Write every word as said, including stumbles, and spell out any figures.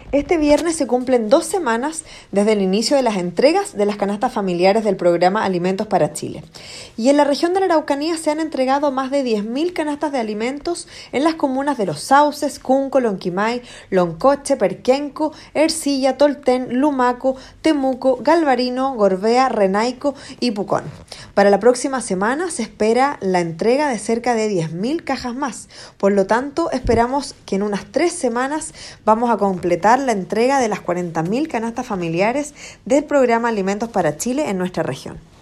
Este viernes se cumplen dos semanas desde el inicio de las entregas de las canastas familiares del programa Alimentos para Chile. Y en la región de la Araucanía se han entregado más de diez mil canastas de alimentos en las comunas de Los Sauces, Cunco, Lonquimay, Loncoche, Perquenco, Ercilla, Tolten, Lumaco, Temuco, Galvarino, Gorbea, Renaico y Pucón. Para la próxima semana se espera la entrega de cerca de diez mil cajas más. Por lo tanto, esperamos que en unas tres semanas vamos a completar la entrega de las cuarenta mil canastas familiares del programa Alimentos para Chile en nuestra región.